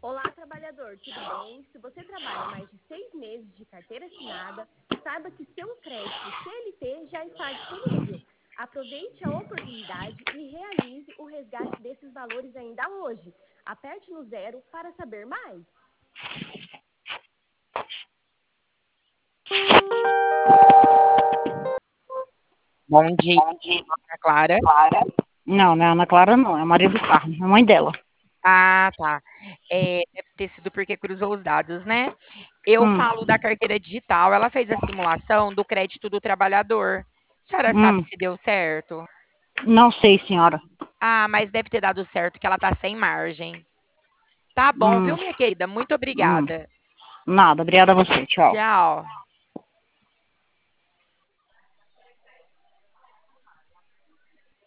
Olá, trabalhador, tudo bem? Se você trabalha mais de 6 meses de carteira assinada, saiba que seu crédito CLT já está disponível. Aproveite a oportunidade e realize o resgate desses valores ainda hoje. Aperte no 0 para saber mais. Bom dia, Ana Clara. Não, não é a Ana Clara, não. É a Maria do Carmo, a mãe dela. Ah, tá. Deve ter sido porque cruzou os dados, né? Eu Hum, falo da carteira digital. Ela fez a simulação do crédito do trabalhador. A senhora sabe hum. se deu certo? Não sei, senhora. Ah, mas deve ter dado certo que ela tá sem margem. Tá bom, viu, Hum, minha querida? Muito hum. obrigada. Nada. Obrigada a você. Tchau. Tchau.